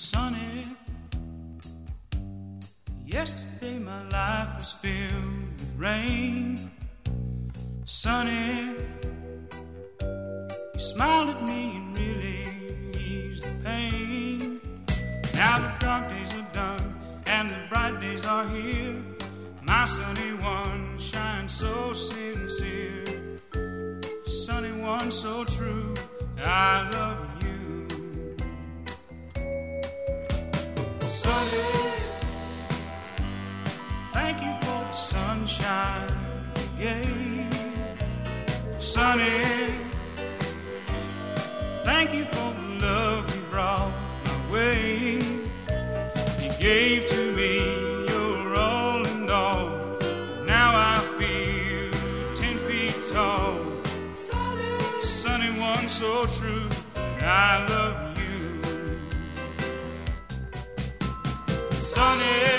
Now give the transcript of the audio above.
sunny. Yesterday my life was filled with rain. Sunny, you smiled at me and really eased the pain. Now the dark days are done and the bright days are here. My sunny one shines so sincere. Sunny one so true, I love you. Sunny, thank you for the sunshine you gave. Sunny, thank you for the love you brought my way. You gave to me your all and all. Now I feel 10 feet tall. Sunny one so true, I love you. Sunny,